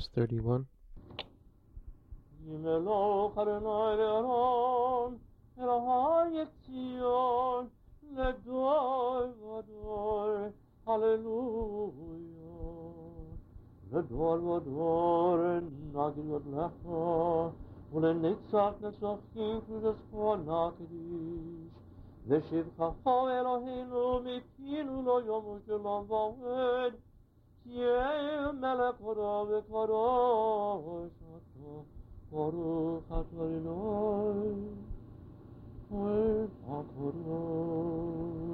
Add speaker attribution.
Speaker 1: Psalms 31.
Speaker 2: Yimelo Karnayron, Erahayetzion, Ledor Vador, Hallelujah. Ledor Vador, Nagilot Lecha, Ulenitzach Netzachim, Kudas Kvanakadish, Veshivchacha Eloheinu, Mipinu lo yomu shalom vaved, Yeh melech hora v'kadosh ato, Baruch atah Adonai, Oel HaKodesh.